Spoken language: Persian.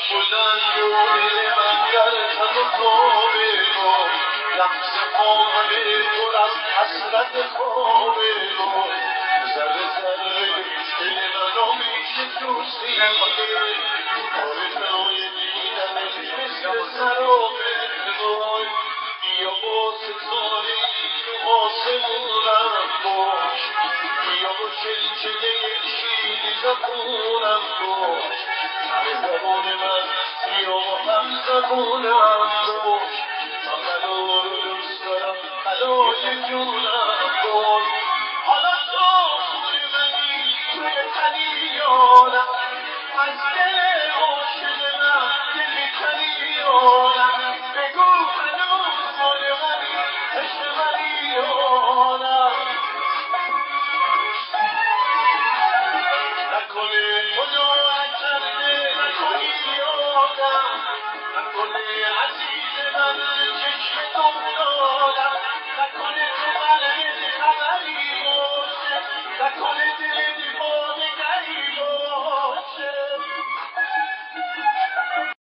بلند و دل من در تب و تاب تو لمس خانه پر از حسرت خواب تو ذره ذره دل منو میشکوفتی آرزوی دیدنت مثل سراب وای بیا با ستاره تو آسمونم باش بیا با چلچله شیری زبونم باش سر زبون من بیا با هم زبونم باش من بلا رو دوست دارم بلای جونم باش